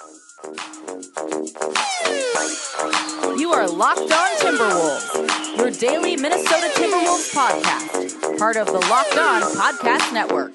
You are Locked On Timberwolves, your daily Minnesota Timberwolves podcast, part of the Locked On Podcast Network.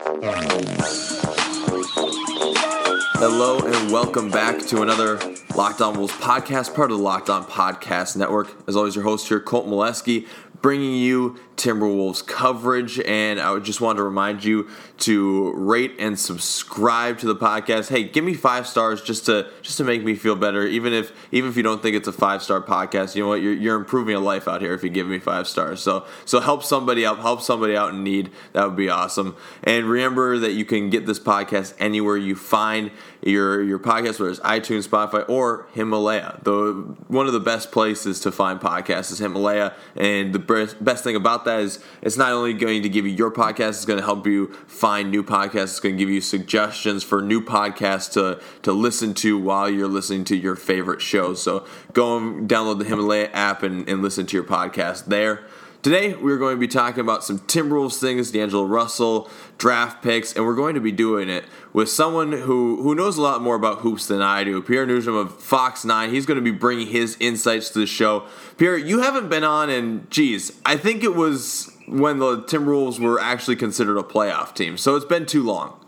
Hello and welcome back to another Locked On Wolves podcast, part of the Locked On Podcast Network. As always, your host here, Colt Molesky, bringing you Timberwolves coverage, and I just wanted to remind you to rate and subscribe to the podcast. Hey, give me 5 stars just to make me feel better. Even if you don't think it's a 5-star podcast, you know what? You're improving a life out here if you give me 5 stars. So help somebody out in need. That would be awesome. And remember that you can get this podcast anywhere you find your podcast, whether it's iTunes, Spotify, or Himalaya. One of the best places to find podcasts is Himalaya, and the best thing about that is it's not only going to give you your podcast, it's going to help you find new podcasts. It's going to give you suggestions for new podcasts to listen to while you're listening to your favorite shows. So go and download the Himalaya app and listen to your podcast there. Today, we're going to be talking about some Timberwolves things, D'Angelo Russell, draft picks, and we're going to be doing it with someone who knows a lot more about hoops than I do. Pierre Nugent of Fox 9. He's going to be bringing his insights to the show. Pierre, you haven't been on in, I think it was when the Timberwolves were actually considered a playoff team, so it's been too long.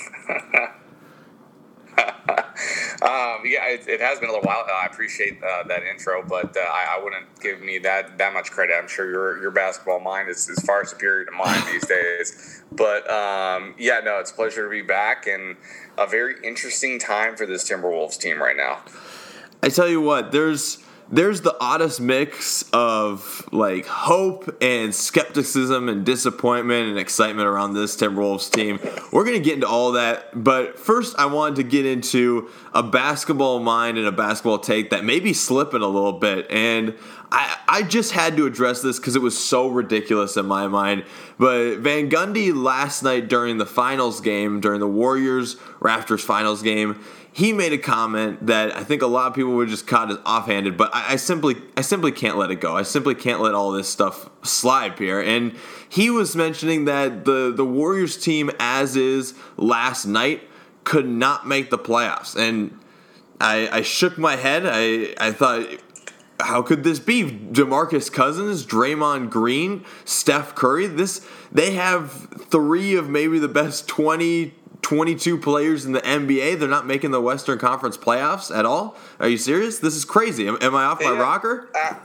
Yeah, it has been a little while. I appreciate that intro, but I wouldn't give me that much credit. I'm sure your basketball mind is far superior to mine these days. But it's a pleasure to be back, and a very interesting time for this Timberwolves team right now. I tell you what, there's the oddest mix of like hope and skepticism and disappointment and excitement around this Timberwolves team. We're going to get into all that, but first I wanted to get into a basketball mind and a basketball take that may be slipping a little bit, and I just had to address this because it was so ridiculous in my mind. But Van Gundy last night during the finals game, during the Warriors-Raptors finals game, he made a comment that I think a lot of people would just caught as offhanded, but I simply can't let it go. I simply can't let all this stuff slide, Pierre. And he was mentioning that the Warriors team, as is last night, could not make the playoffs. And I shook my head. I thought, how could this be? DeMarcus Cousins, Draymond Green, Steph Curry. They have 3 of maybe the best 22 players in the NBA. They're not making the Western Conference playoffs at all? Are you serious? This is crazy. Am I off my rocker?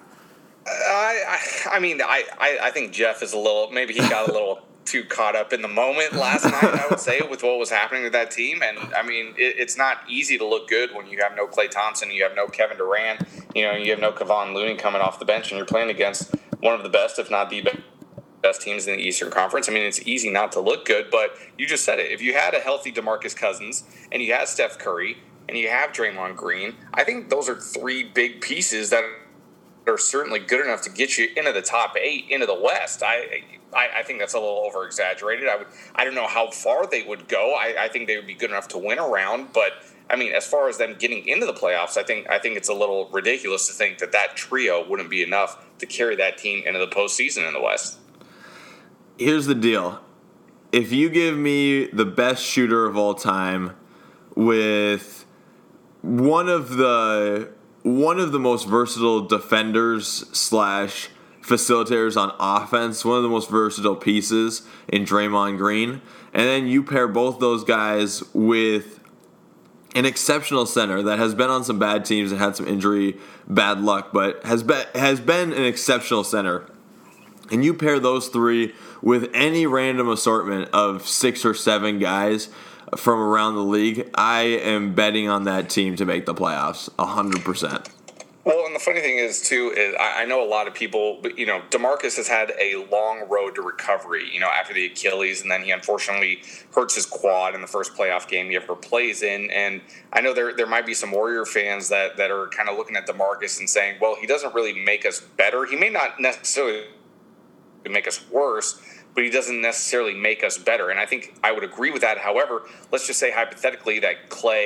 I think Jeff is maybe he got a little too caught up in the moment last night, I would say, with what was happening with that team. And, it's not easy to look good when you have no Klay Thompson, you have no Kevin Durant, you have no Kevon Looney coming off the bench, and you're playing against one of the best, if not the best teams in the Eastern Conference. It's easy not to look good, but you just said it. If you had a healthy DeMarcus Cousins and you had Steph Curry and you have Draymond Green, I think those are 3 big pieces that are certainly good enough to get you into the top 8 into the West. I think that's a little over-exaggerated. I don't know how far they would go. I think they would be good enough to win a round, but as far as them getting into the playoffs, I think it's a little ridiculous to think that trio wouldn't be enough to carry that team into the postseason in the West. Here's the deal. If you give me the best shooter of all time with one of the most versatile defenders / facilitators on offense, one of the most versatile pieces in Draymond Green, and then you pair both those guys with an exceptional center that has been on some bad teams and had some injury bad luck, but has been an exceptional center, and you pair those 3 with any random assortment of 6 or 7 guys from around the league, I am betting on that team to make the playoffs 100%. Well, and the funny thing is, too, I know a lot of people, DeMarcus has had a long road to recovery, after the Achilles, and then he unfortunately hurts his quad in the first playoff game he ever plays in. And I know there might be some Warrior fans that are kind of looking at DeMarcus and saying, well, he doesn't really make us better. He may not necessarily make us worse, but he doesn't necessarily make us better. And I think I would agree with that. However, let's just say hypothetically that Klay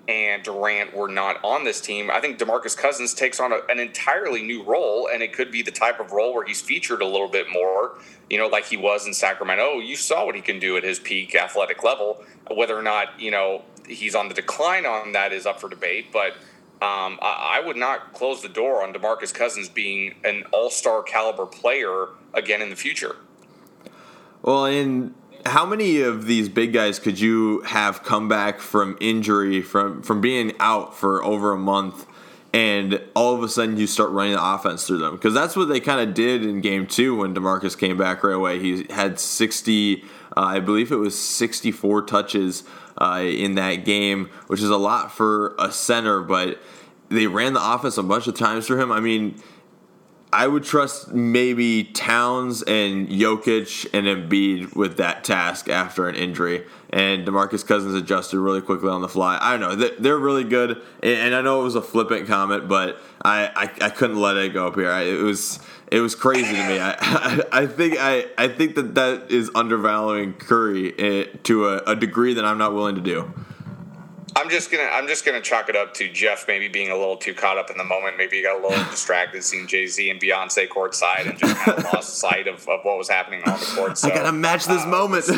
and Durant were not on this team, I think DeMarcus Cousins takes on an entirely new role, and it could be the type of role where he's featured a little bit more, like he was in Sacramento. You saw what he can do at his peak athletic level. Whether or not, he's on the decline on that is up for debate, but I would not close the door on DeMarcus Cousins being an all-star caliber player again in the future. Well, and how many of these big guys could you have come back from injury, from being out for over a month, and all of a sudden you start running the offense through them? Because that's what they kind of did in Game 2 when DeMarcus came back right away. He had 60, I believe it was 64 touches in that game, which is a lot for a center, but they ran the offense a bunch of times for him. I mean, I would trust maybe Towns and Jokic and Embiid with that task after an injury. And DeMarcus Cousins adjusted really quickly on the fly. I don't know. They're really good. And I know it was a flippant comment, but I couldn't let it go up here. It was crazy to me. I think that is undervaluing Curry to a degree that I'm not willing to do. I'm just gonna chalk it up to Jeff maybe being a little too caught up in the moment. Maybe he got a little distracted seeing Jay-Z and Beyonce courtside and just kind of lost sight of what was happening on the court. So, I gotta match this moment.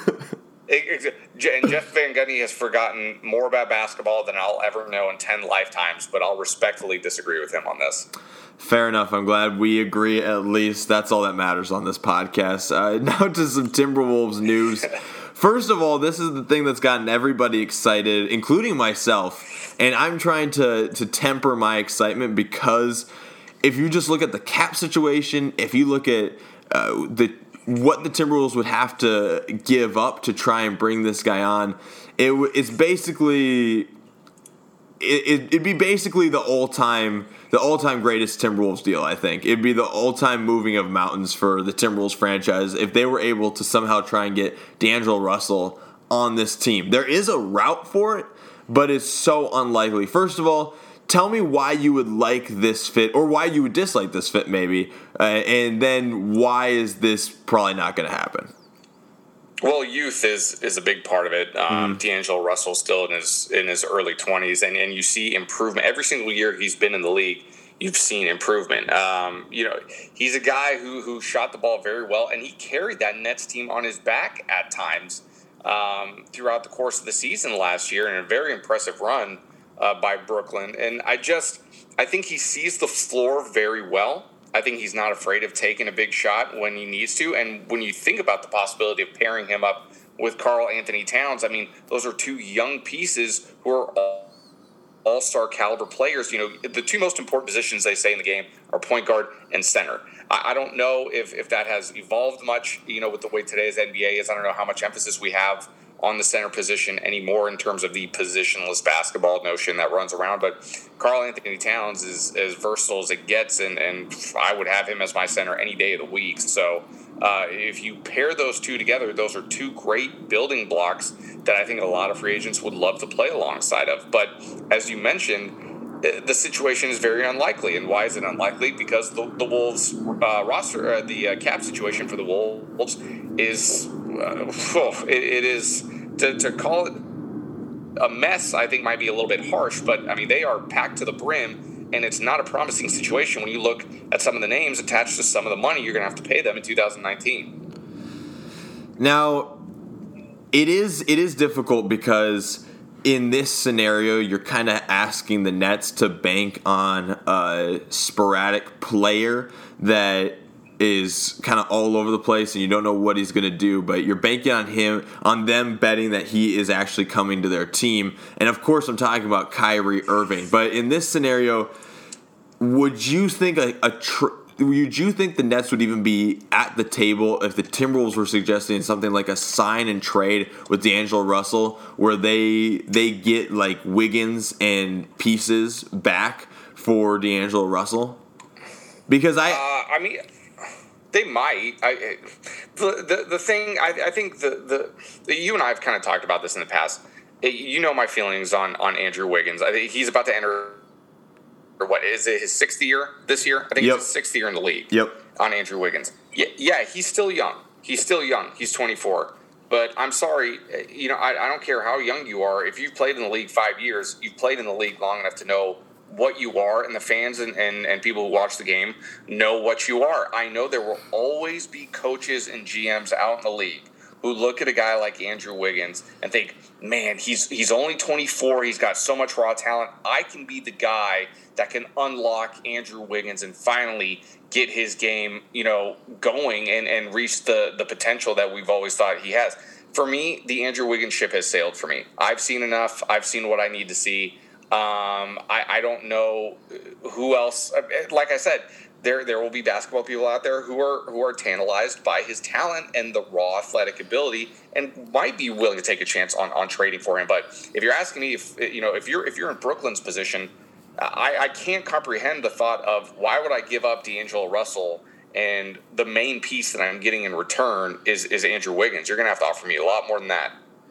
And Jeff Van Gundy has forgotten more about basketball than I'll ever know in 10 lifetimes, but I'll respectfully disagree with him on this. Fair enough. I'm glad we agree at least. That's all that matters on this podcast. Now to some Timberwolves news. First of all, this is the thing that's gotten everybody excited, including myself, and I'm trying to temper my excitement because if you just look at the cap situation, if you look at what the Timberwolves would have to give up to try and bring this guy on, it's basically it'd be basically the all-time greatest Timberwolves deal, I think. It'd be the all-time moving of mountains for the Timberwolves franchise if they were able to somehow try and get D'Angelo Russell on this team. There is a route for it, but it's so unlikely. First of all, tell me why you would like this fit or why you would dislike this fit maybe, and then why is this probably not going to happen? Well, youth is a big part of it. D'Angelo Russell's still in his early 20s, and you see improvement every single year he's been in the league. You've seen improvement. He's a guy who shot the ball very well, and he carried that Nets team on his back at times throughout the course of the season last year in a very impressive run by Brooklyn. And I think he sees the floor very well. I think he's not afraid of taking a big shot when he needs to. And when you think about the possibility of pairing him up with Karl Anthony Towns, I mean, those are two young pieces who are all-star caliber players. The two most important positions they say in the game are point guard and center. I don't know if that has evolved much, with the way today's NBA is. I don't know how much emphasis we have on the center position anymore in terms of the positionless basketball notion that runs around. But Karl Anthony Towns is as versatile as it gets, and I would have him as my center any day of the week. So if you pair those two together, those are two great building blocks that I think a lot of free agents would love to play alongside of. But as you mentioned, the situation is very unlikely. And why is it unlikely? Because the Wolves roster, the cap situation for the Wolves is, it is, to call it a mess, I think might be a little bit harsh. But, I mean, they are packed to the brim, and it's not a promising situation when you look at some of the names attached to some of the money you're going to have to pay them in 2019. Now, it is difficult because in this scenario, you're kind of asking the Nets to bank on a sporadic player that is kind of all over the place and you don't know what he's going to do, but you're banking on them betting that he is actually coming to their team. And of course, I'm talking about Kyrie Irving. But in this scenario, would you think would you think the Nets would even be at the table if the Timberwolves were suggesting something like a sign and trade with D'Angelo Russell, where they get like Wiggins and pieces back for D'Angelo Russell? Because I mean, they might. The thing I think the you and I have kind of talked about this in the past. You know my feelings on Andrew Wiggins. I think he's about to enter. Or what is it? His 6th year this year? I think it's his 6th year in the league. Yep. On Andrew Wiggins. Yeah, he's still young. He's 24. but I'm sorry. I don't care how young you are. If you've played in the league 5 years, you've played in the league long enough to know what you are, and the fans and people who watch the game know what you are. I know there will always be coaches and GMs out in the league who look at a guy like Andrew Wiggins and think, man, he's only 24. He's got so much raw talent. I can be the guy that can unlock Andrew Wiggins and finally get his game, going and reach the potential that we've always thought he has. For me, the Andrew Wiggins ship has sailed for me. I've seen enough. I've seen what I need to see. I don't know who else. Like I said, there will be basketball people out there who are tantalized by his talent and the raw athletic ability, and might be willing to take a chance on trading for him. But if you're asking me if you're in Brooklyn's position, I can't comprehend the thought of why would I give up D'Angelo Russell and the main piece that I'm getting in return is Andrew Wiggins. You're going to have to offer me a lot more than that.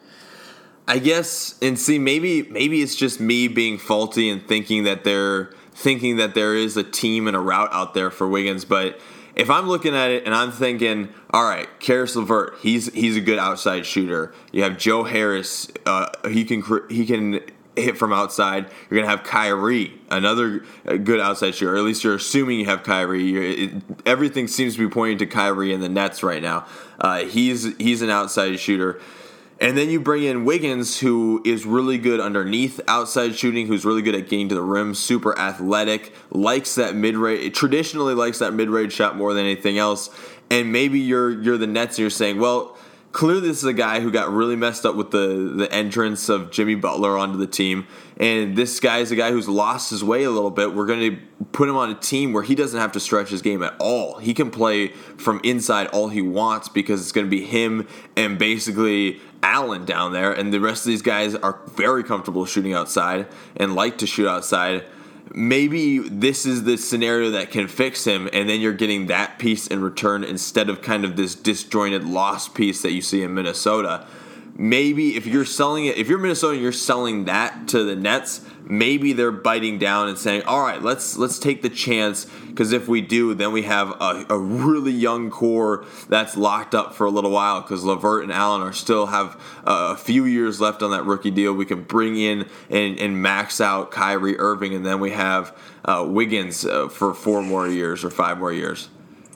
I guess, and see, maybe it's just me being faulty and thinking that there is a team and a route out there for Wiggins. But if I'm looking at it and I'm thinking, all right, Karis LeVert, he's a good outside shooter. You have Joe Harris, he can hit from outside. You're gonna have Kyrie, another good outside shooter. Or at least you're assuming you have Kyrie. Everything seems to be pointing to Kyrie in the Nets right now. He's an outside shooter. And then you bring in Wiggins, who is really good underneath outside shooting, who's really good at getting to the rim, super athletic, traditionally likes that mid-range shot more than anything else. And maybe you're the Nets and you're saying, well, clearly this is a guy who got really messed up with the entrance of Jimmy Butler onto the team. And this guy is a guy who's lost his way a little bit. We're going to put him on a team where he doesn't have to stretch his game at all. He can play from inside all he wants because it's going to be him and basically Allen down there. And the rest of these guys are very comfortable shooting outside and like to shoot outside. Maybe this is the scenario that can fix him, and then you're getting that piece in return instead of kind of this disjointed lost piece that you see in Minnesota. Maybe if you're Minnesota and you're selling that to the Nets, maybe they're biting down and saying, all right, let's take the chance, because if we do, then we have a really young core that's locked up for a little while, because LeVert and Allen still have a few years left on that rookie deal. We can bring in and max out Kyrie Irving, and then we have Wiggins for 4 more years or 5 more years.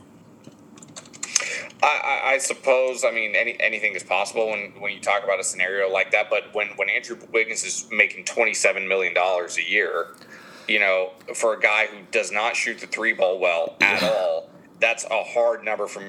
I suppose, anything is possible when you talk about a scenario like that. But when Andrew Wiggins is making $27 million a year, for a guy who does not shoot the 3-ball well at all, that's a hard number for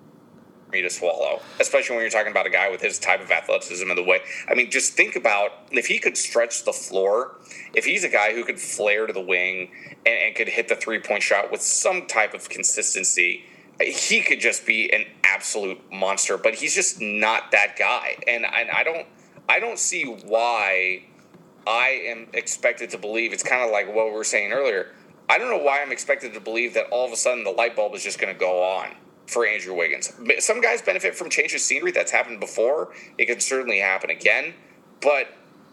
me to swallow, especially when you're talking about a guy with his type of athleticism and the way. Just think about if he could stretch the floor, if he's a guy who could flare to the wing and could hit the 3-point shot with some type of consistency, he could just be an absolute monster, but he's just not that guy. And I don't see why I am expected to believe. It's kind of like what we were saying earlier. I don't know why I'm expected to believe that all of a sudden the light bulb is just going to go on for Andrew Wiggins. Some guys benefit from change of scenery. That's happened before. It can certainly happen again. But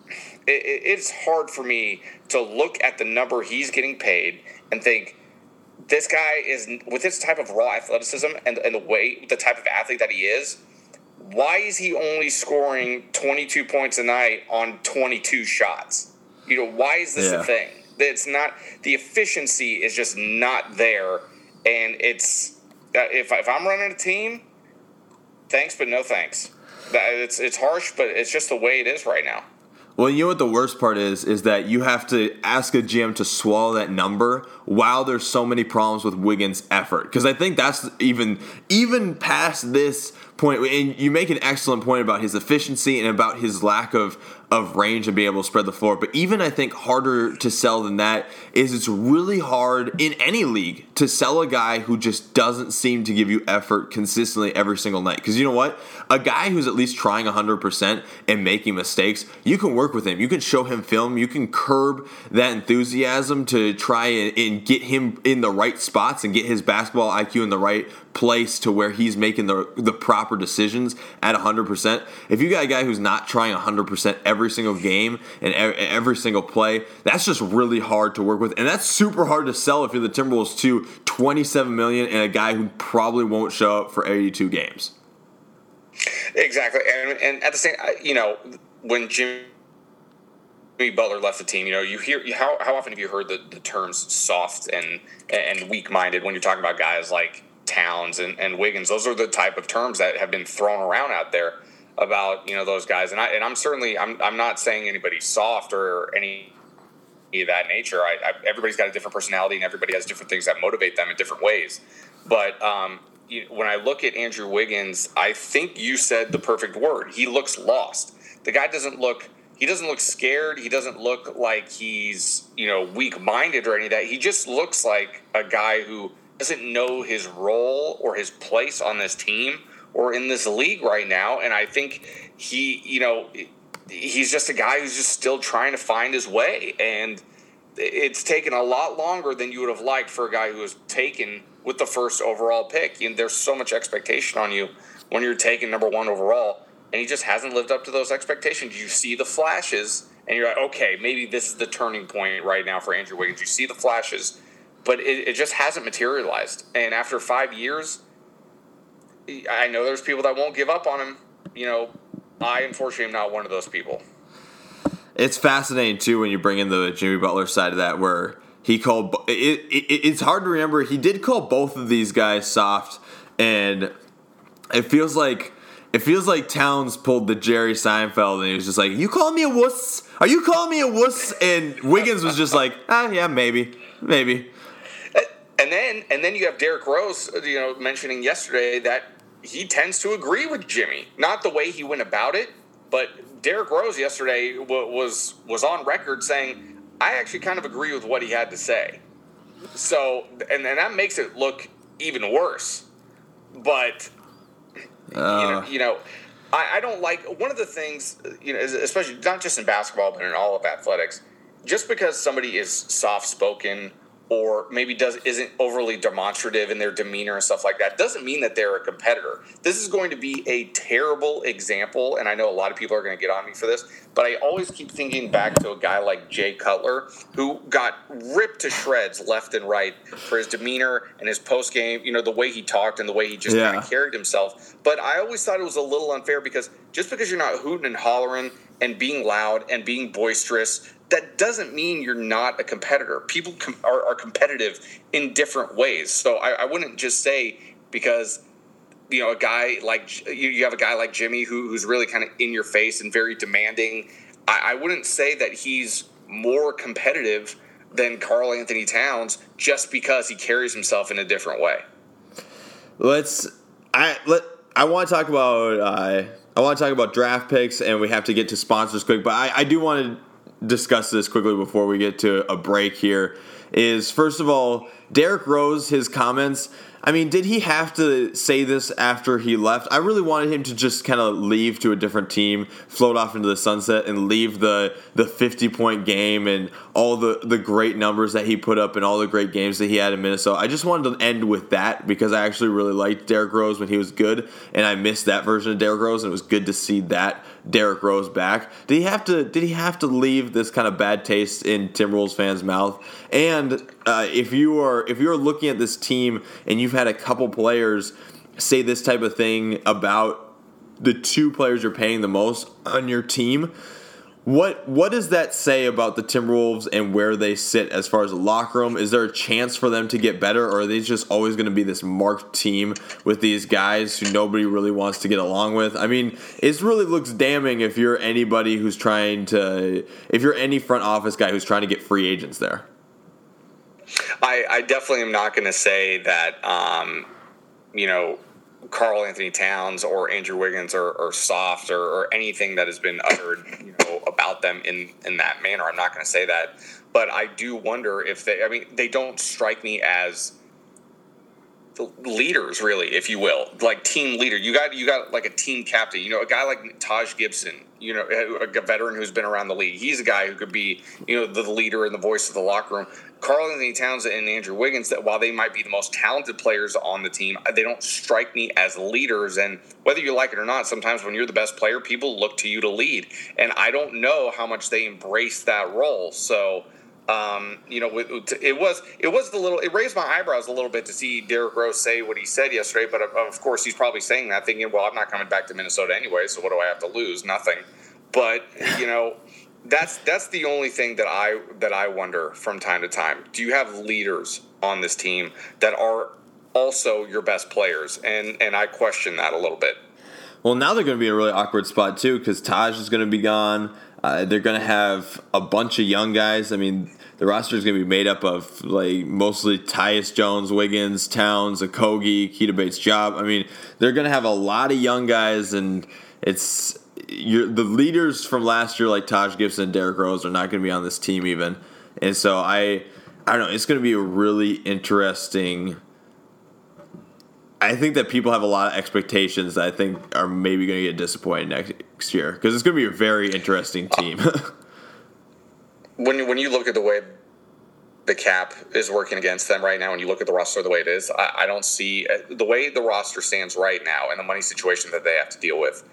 it's hard for me to look at the number he's getting paid and think, this guy is, with his type of raw athleticism and the type of athlete that he is, why is he only scoring 22 points a night on 22 shots? Why is this a thing? It's not, the efficiency is just not there. And it's, if I'm running a team, thanks, but no thanks. It's harsh, but it's just the way it is right now. Well, you know what the worst part is that you have to ask a GM to swallow that number while there's so many problems with Wiggins' effort. Because I think that's even past this point, and you make an excellent point about his efficiency and about his lack of range and being able to spread the floor. But even I think harder to sell than that is it's really hard in any league to sell a guy who just doesn't seem to give you effort consistently every single night. Because you know what? A guy who's at least trying 100% and making mistakes, you can work with him. You can show him film. You can curb that enthusiasm to try and get him in the right spots and get his basketball IQ in the right place to where he's making the proper decisions at 100%. If you got a guy who's not trying 100% every single game and every single play, that's just really hard to work with, and that's super hard to sell if you're the Timberwolves to $27 million and a guy who probably won't show up for 82 games. Exactly. And at the same, when Jimmy Butler left the team, you hear how often have you heard the terms soft and weak-minded when you're talking about guys like Towns and Wiggins? Those are the type of terms that have been thrown around out there about those guys. And I'm not saying anybody's soft or any of that nature. Everybody's got a different personality and everybody has different things that motivate them in different ways. But when I look at Andrew Wiggins, I think you said the perfect word. He looks lost. The guy doesn't look scared. He doesn't look like he's, weak-minded or any of that. He just looks like a guy who doesn't know his role or his place on this team or in this league right now. And I think he's just a guy who's just still trying to find his way. And it's taken a lot longer than you would have liked for a guy who was taken with the first overall pick. There's so much expectation on you when you're taken number 1 overall, and he just hasn't lived up to those expectations. You see the flashes, and you're like, okay, maybe this is the turning point right now for Andrew Wiggins. You see the flashes, but it just hasn't materialized. And after 5 years, I know there's people that won't give up on him. I, unfortunately, am not one of those people. It's fascinating, too, when you bring in the Jimmy Butler side of that, where he called it's hard to remember. He did call both of these guys soft, and it feels like Towns pulled the Jerry Seinfeld, and he was just like, "You calling me a wuss? Are you calling me a wuss?" And Wiggins was just like, "Yeah, maybe." And then you have Derrick Rose, mentioning yesterday that he tends to agree with Jimmy, not the way he went about it, but Derrick Rose yesterday was on record saying, I actually kind of agree with what he had to say. So, and that makes it look even worse. But, I don't like, one of the things, especially not just in basketball, but in all of athletics, just because somebody is soft-spoken or maybe isn't overly demonstrative in their demeanor and stuff like that, doesn't mean that they're a competitor. This is going to be a terrible example, and I know a lot of people are going to get on me for this, but I always keep thinking back to a guy like Jay Cutler, who got ripped to shreds left and right for his demeanor and his post-game, the way he talked and the way he just kind of carried himself. But I always thought it was a little unfair because just because you're not hooting and hollering and being loud and being boisterous, that doesn't mean you're not a competitor. People are competitive in different ways. So I wouldn't just say because, a guy like you have a guy like Jimmy who's really kind of in your face and very demanding. I wouldn't say that he's more competitive than Karl Anthony Towns just because he carries himself in a different way. I want to talk about draft picks, and we have to get to sponsors quick, but I do want to discuss this quickly before we get to a break here. Is first of all, Derrick Rose, his comments. I mean, did he have to say this after he left? I really wanted him to just kind of leave to a different team, float off into the sunset, and leave the 50-point game and all the great numbers that he put up and all the great games that he had in Minnesota. I just wanted to end with that because I actually really liked Derrick Rose when he was good, and I missed that version of Derrick Rose, and it was good to see that Derrick Rose back. Did he have to leave this kind of bad taste in Timberwolves fans' mouth? And if you are looking at this team and you've had a couple players say this type of thing about the two players you're paying the most on your team, what does that say about the Timberwolves and where they sit as far as the locker room? Is there a chance for them to get better, or are they just always going to be this marked team with these guys who nobody really wants to get along with? I mean, it really looks damning if you're any front office guy who's trying to get free agents there. I definitely am not going to say that, Karl Anthony Towns or Andrew Wiggins are soft or anything that has been uttered, about them in that manner. I'm not going to say that, but I do wonder if they don't strike me as leaders, really, if you will, like team leader. You got like a team captain, a guy like Taj Gibson, a veteran who's been around the league. He's a guy who could be, the leader and the voice of the locker room. Karl Anthony Towns and Andrew Wiggins, that while they might be the most talented players on the team, they don't strike me as leaders. And whether you like it or not, sometimes when you're the best player, people look to you to lead. And I don't know how much they embrace that role. So It raised my eyebrows a little bit to see Derrick Rose say what he said yesterday. But of course, he's probably saying that thinking, well, I'm not coming back to Minnesota anyway, so what do I have to lose? Nothing. But that's the only thing that I wonder from time to time. Do you have leaders on this team that are also your best players? And I question that a little bit. Well, now they're going to be in a really awkward spot too because Taj is going to be gone. They're going to have a bunch of young guys. I mean, the roster is going to be made up of mostly Tyus Jones, Wiggins, Towns, Okogie, Keita Bates-Job. I mean, they're going to have a lot of young guys, and the leaders from last year like Taj Gibson and Derrick Rose are not going to be on this team even. And so I don't know. It's going to be a really interesting. I think that people have a lot of expectations that I think are maybe going to get disappointed next year because it's going to be a very interesting team. When you look at the way the cap is working against them right now, and you look at the roster the way it is, I don't see the way the roster stands right now and the money situation that they have to deal with.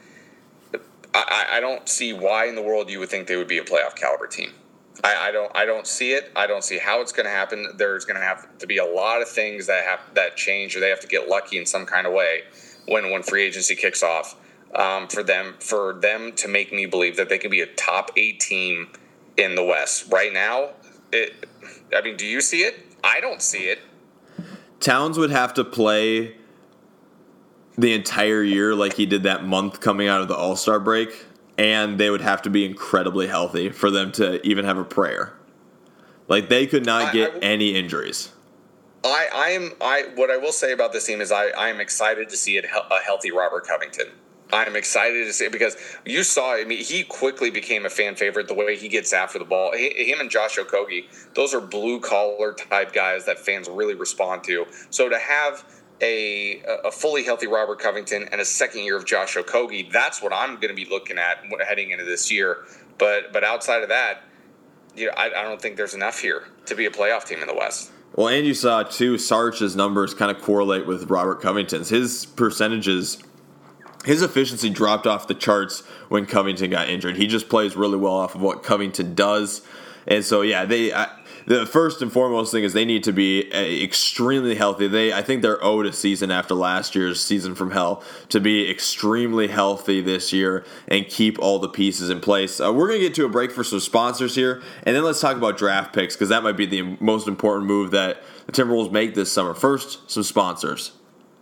I don't see why in the world you would think they would be a playoff caliber team. I don't see it. I don't see how it's going to happen. There's going to have to be a lot of things that change, or they have to get lucky in some kind of way when free agency kicks off for them to make me believe that they can be a top 8 team in the West. Right now, do you see it? I don't see it. Towns would have to play the entire year like he did that month coming out of the All-Star break. And they would have to be incredibly healthy for them to even have a prayer. They could not get any injuries. What I will say about this team is I am excited to see a healthy Robert Covington. I'm excited to see it because you saw, he quickly became a fan favorite the way he gets after the ball. Him and Josh Okogie, those are blue-collar type guys that fans really respond to. So to have a fully healthy Robert Covington and a second year of Josh Okogie, that's what I'm going to be looking at heading into this year. But outside of that, I don't think there's enough here to be a playoff team in the West. Well, and you saw, too, Sarge's numbers kind of correlate with Robert Covington's. His percentages, his efficiency dropped off the charts when Covington got injured. He just plays really well off of what Covington does. And so, yeah, the first and foremost thing is they need to be extremely healthy. I think they're owed a season after last year's season from hell to be extremely healthy this year and keep all the pieces in place. We're going to get to a break for some sponsors here, and then let's talk about draft picks because that might be the most important move that the Timberwolves make this summer. First, some sponsors.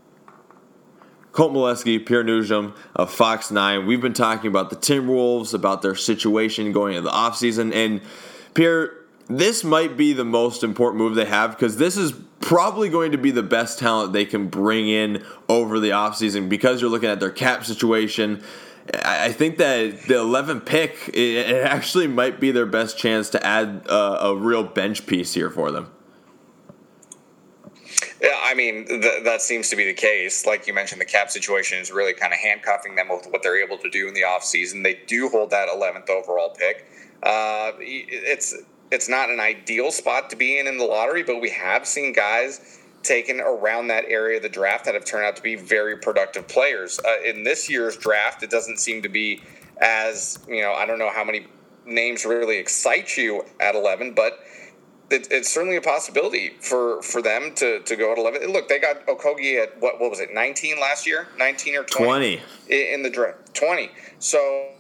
Colt Molesky, Pierre Nugent of Fox 9. We've been talking about the Timberwolves, about their situation going into the offseason, and Pierre, this might be the most important move they have because this is probably going to be the best talent they can bring in over the offseason because you're looking at their cap situation. I think that the 11th pick, it actually might be their best chance to add a real bench piece here for them. Yeah, that seems to be the case. Like you mentioned, the cap situation is really kind of handcuffing them with what they're able to do in the offseason. They do hold that 11th overall pick. It's not an ideal spot to be in the lottery, but we have seen guys taken around that area of the draft that have turned out to be very productive players. In this year's draft, it doesn't seem to be as, I don't know how many names really excite you at 11, but it's certainly a possibility for them to go at 11. Look, they got Okogie at, what was it, 19 last year? 19 or 20? In the draft. 20. So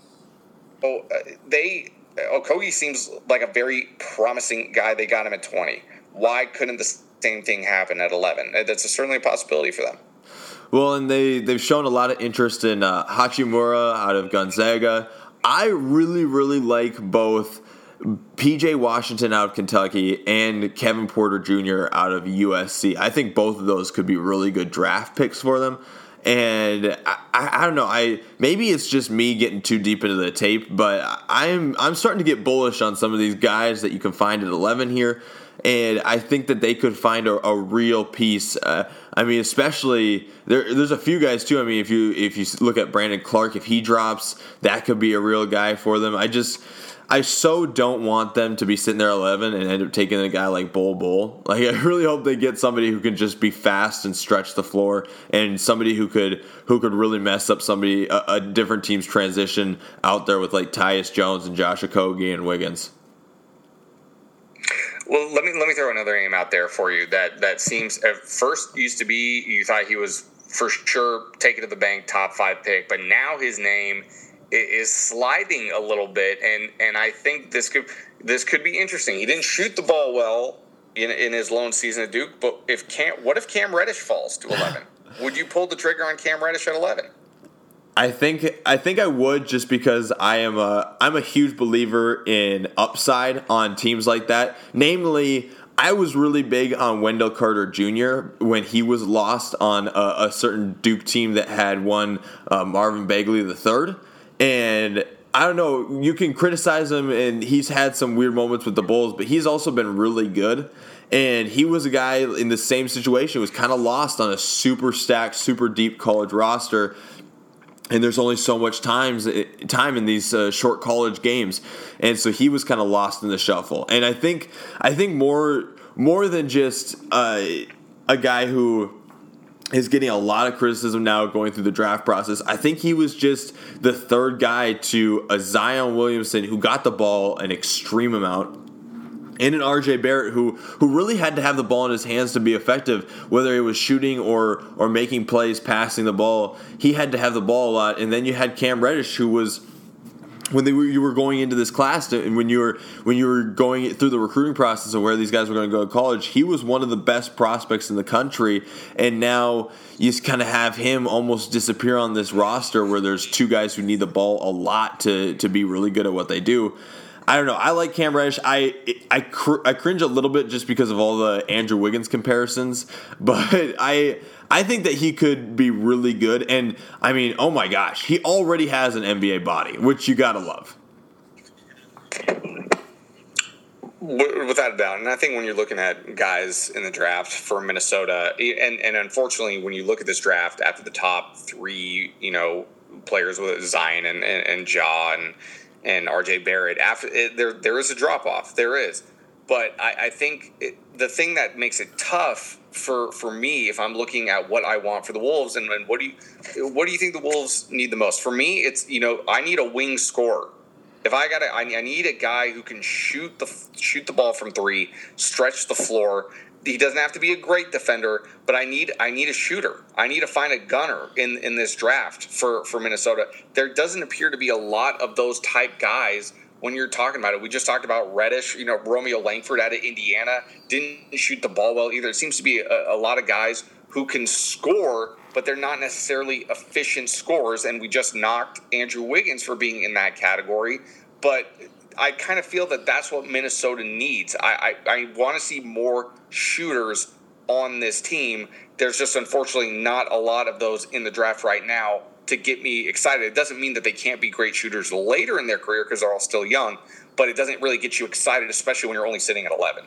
Okogie seems like a very promising guy. They got him at 20. Why couldn't the same thing happen at 11? That's certainly a possibility for them. Well, and they've shown a lot of interest in Hachimura out of Gonzaga. I really, really like both P.J. Washington out of Kentucky and Kevin Porter Jr. out of USC. I think both of those could be really good draft picks for them. And I don't know. Maybe it's just me getting too deep into the tape, but I'm starting to get bullish on some of these guys that you can find at 11 here, and I think that they could find a real piece. Especially there's a few guys too. If you look at Brandon Clark, if he drops, that could be a real guy for them. I so don't want them to be sitting there 11 and end up taking a guy like Bol. I really hope they get somebody who can just be fast and stretch the floor, and somebody who could really mess up a different team's transition out there with like Tyus Jones and Josh Okogie and Wiggins. Well, let me throw another name out there for you that seems at first used to be you thought he was for sure take it to the bank top 5 pick, but now his name is sliding a little bit, and I think this could be interesting. He didn't shoot the ball well in his lone season at Duke, but what if Cam Reddish falls to 11? Would you pull the trigger on Cam Reddish at 11? I think I would, just because I'm a huge believer in upside on teams like that. Namely, I was really big on Wendell Carter Jr. when he was lost on a certain Duke team that had one Marvin Bagley III. And I don't know, you can criticize him, and he's had some weird moments with the Bulls, but he's also been really good. And he was a guy in the same situation, was kind of lost on a super stacked, super deep college roster. And there's only so much time in these short college games, and so he was kind of lost in the shuffle. And I think more than just a guy who is getting a lot of criticism now going through the draft process, I think he was just the third guy to a Zion Williamson who got the ball an extreme amount, and an RJ Barrett who really had to have the ball in his hands to be effective, whether it was shooting or making plays, passing the ball. He had to have the ball a lot. And then you had Cam Reddish, who was, you were going into this class, and when you were going through the recruiting process of where these guys were going to go to college, he was one of the best prospects in the country. And now you just kind of have him almost disappear on this roster where there's two guys who need the ball a lot to be really good at what they do. I don't know. I like Cam Reddish. I cringe a little bit just because of all the Andrew Wiggins comparisons, but I think that he could be really good. And I mean, oh my gosh, he already has an NBA body, which you gotta love. Without a doubt. And I think when you're looking at guys in the draft for Minnesota, and unfortunately, when you look at this draft after the top 3, players with Zion and Ja and RJ Barrett, after there is a drop off. There is, but I think the thing that makes it tough for me, if I'm looking at what I want for the Wolves, and what do you think the Wolves need the most? For me, it's I need a wing scorer. If I need a guy who can shoot the ball from 3, stretch the floor. He doesn't have to be a great defender, but I need a shooter. I need to find a gunner in this draft for Minnesota. There doesn't appear to be a lot of those type guys when you're talking about it. We just talked about Reddish. Romeo Langford out of Indiana didn't shoot the ball well either. It seems to be a lot of guys who can score, but they're not necessarily efficient scorers. And we just knocked Andrew Wiggins for being in that category. But I kind of feel that that's what Minnesota needs. I want to see more shooters on this team. There's just unfortunately not a lot of those in the draft right now to get me excited. It doesn't mean that they can't be great shooters later in their career because they're all still young, but it doesn't really get you excited, especially when you're only sitting at 11.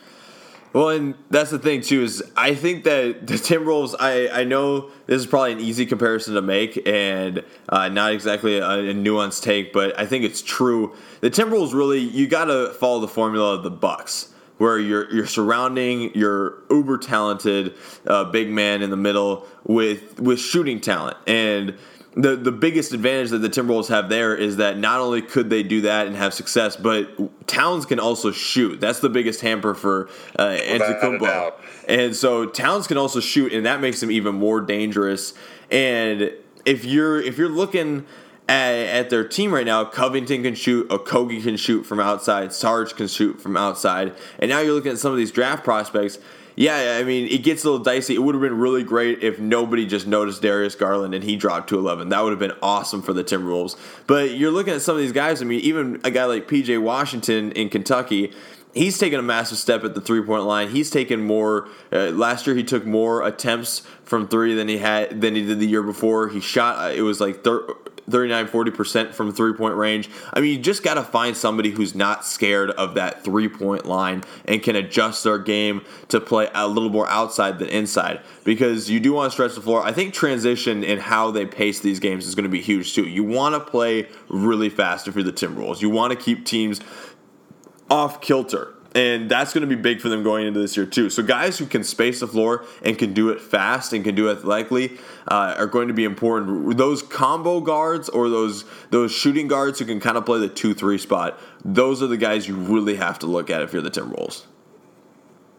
Well, and that's the thing, too, is I think that the Timberwolves, I know this is probably an easy comparison to make and not exactly a nuanced take, but I think it's true. The Timberwolves really, you got to follow the formula of the Bucks, where you're surrounding your uber talented big man in the middle with shooting talent. And the biggest advantage that the Timberwolves have there is that not only could they do that and have success, but Towns can also shoot. That's the biggest hamper for Antetokounmpo. And so Towns can also shoot, and that makes him even more dangerous. And if you're looking at their team right now, Covington can shoot, Okogie can shoot from outside, Sarge can shoot from outside, and now you're looking at some of these draft prospects. Yeah, I mean, it gets a little dicey. It would have been really great if nobody just noticed Darius Garland and he dropped to 11. That would have been awesome for the Timberwolves. But you're looking at some of these guys. I mean, even a guy like P.J. Washington in Kentucky, he's taken a massive step at the three-point line. He's taken more. Last year, he took more attempts from 3 than he did the year before. He shot. It was like 39-40% from three-point range. I mean, you just got to find somebody who's not scared of that three-point line and can adjust their game to play a little more outside than inside, because you do want to stretch the floor. I think transition and how they pace these games is going to be huge too. You want to play really fast if you're the Timberwolves. You want to keep teams off kilter. And that's going to be big for them going into this year, too. So guys who can space the floor and can do it fast and can do it athletically are going to be important. Those combo guards or those shooting guards who can kind of play the 2-3 spot, those are the guys you really have to look at if you're the Timberwolves.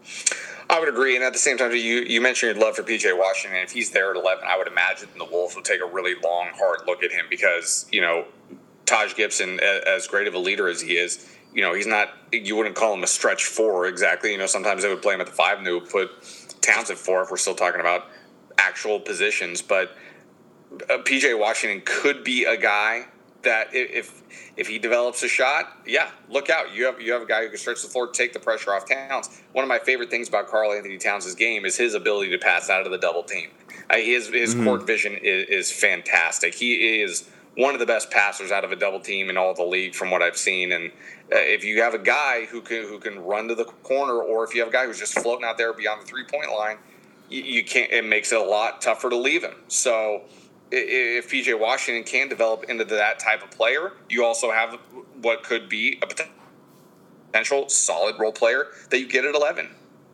I would agree, and at the same time, you mentioned your love for P.J. Washington. If he's there at 11, I would imagine the Wolves would take a really long, hard look at him because, Taj Gibson, as great of a leader as he is, he's not – you wouldn't call him a stretch 4 exactly. Sometimes they would play him at the 5 and they would put Towns at 4 if we're still talking about actual positions. But P.J. Washington could be a guy that if he develops a shot, yeah, look out. You have a guy who can stretch the floor, take the pressure off Towns. One of my favorite things about Karl-Anthony Towns' game is his ability to pass out of the double team. His court vision is fantastic. He is one of the best passers out of a double team in all the league from what I've seen. And if you have a guy who can run to the corner, or if you have a guy who's just floating out there beyond the 3-point line, you can't. It makes it a lot tougher to leave him. So if P.J. Washington can develop into that type of player, you also have what could be a potential solid role player that you get at 11.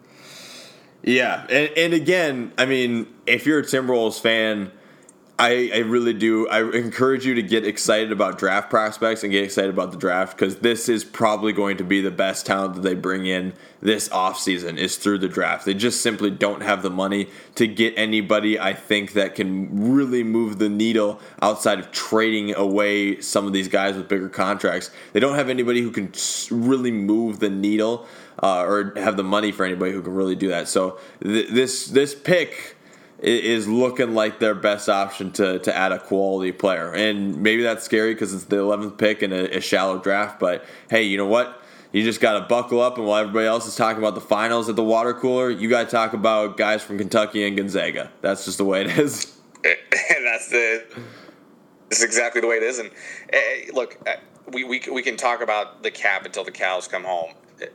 Yeah, and again, I mean, if you're a Timberwolves fan, I really do. I encourage you to get excited about draft prospects and get excited about the draft, because this is probably going to be the best talent that they bring in this offseason is through the draft. They just simply don't have the money to get anybody, I think, that can really move the needle outside of trading away some of these guys with bigger contracts. They don't have anybody who can really move the needle or have the money for anybody who can really do that. So this pick is looking like their best option to add a quality player. And maybe that's scary because it's the 11th pick in a shallow draft. But, hey, you know what? You just got to buckle up, and while everybody else is talking about the finals at the water cooler, you got to talk about guys from Kentucky and Gonzaga. That's just the way it is. And that's exactly the way it is. And look, we can talk about the cap until the cows come home.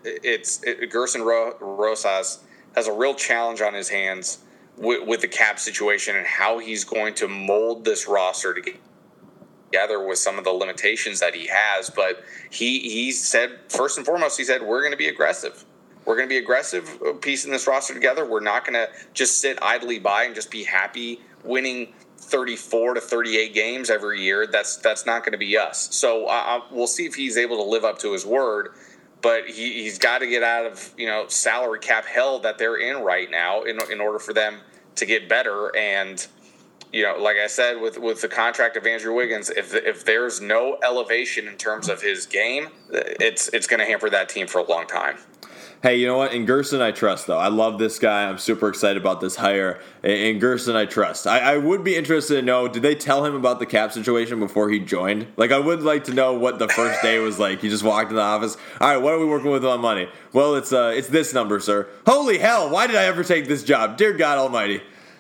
Gerson Rosas has a real challenge on his hands with the cap situation and how he's going to mold this roster together with some of the limitations that he has. But he said, first and foremost, we're going to be aggressive. We're going to be aggressive piecing this roster together. We're not going to just sit idly by and just be happy winning 34 to 38 games every year. That's not going to be us. So we'll see if he's able to live up to his word. But he's got to get out of salary cap hell that they're in right now in order for them to get better. And like I said, with the contract of Andrew Wiggins, if there's no elevation in terms of his game, it's going to hamper that team for a long time. Hey, you know what? In Gerson, I trust, though. I love this guy. I'm super excited about this hire. In Gerson, I trust. I would be interested to know, did they tell him about the cap situation before he joined? Like, I would like to know what the first day was like. He just walked in the office. All right, what are we working with on money? Well, it's this number, sir. Holy hell, why did I ever take this job? Dear God Almighty.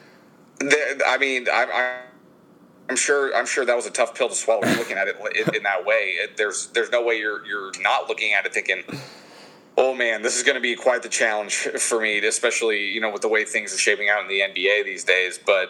I mean, I'm sure that was a tough pill to swallow. You're looking at it in that way. There's no way you're not looking at it thinking, oh man, this is going to be quite the challenge for me, especially with the way things are shaping out in the NBA these days. But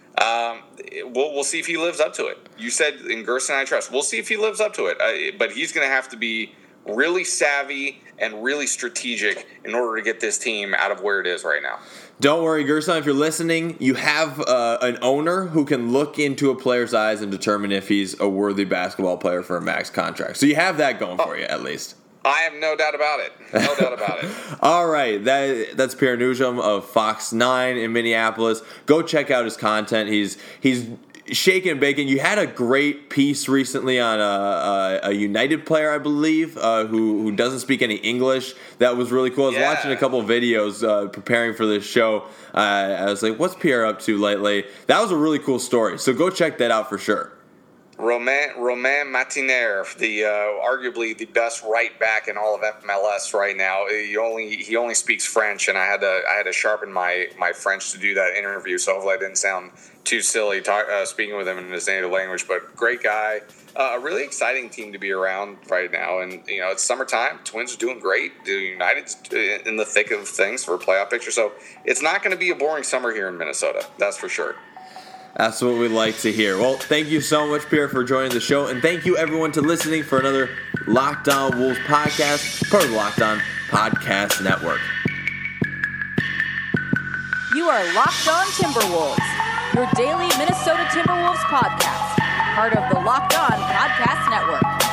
we'll see if he lives up to it. You said in Gerson, I trust. We'll see if he lives up to it. But he's going to have to be really savvy and really strategic in order to get this team out of where it is right now. Don't worry, Gerson, if you're listening, you have an owner who can look into a player's eyes and determine if he's a worthy basketball player for a max contract. So you have that going for you, at least. I have no doubt about it. No doubt about it. All right, that's Pierre Nugent of Fox 9 in Minneapolis. Go check out his content. He's shaking and baking. You had a great piece recently on a United player, I believe, who doesn't speak any English. That was really cool. I was watching a couple of videos preparing for this show. I was like, what's Pierre up to lately? That was a really cool story. So go check that out for sure. Romain Martiner, arguably the best right back in all of MLS right now. He only speaks French, and I had to sharpen my French to do that interview. So hopefully I didn't sound too silly speaking with him in his native language. But great guy, a really exciting team to be around right now. And it's summertime. Twins are doing great. The United's in the thick of things for a playoff picture. So it's not going to be a boring summer here in Minnesota. That's for sure. That's what we like to hear. Well, thank you so much, Pierre, for joining the show. And thank you, everyone, to listening for another Locked On Wolves podcast, part of the Locked On Podcast Network. You are Locked On Timberwolves, your daily Minnesota Timberwolves podcast, part of the Locked On Podcast Network.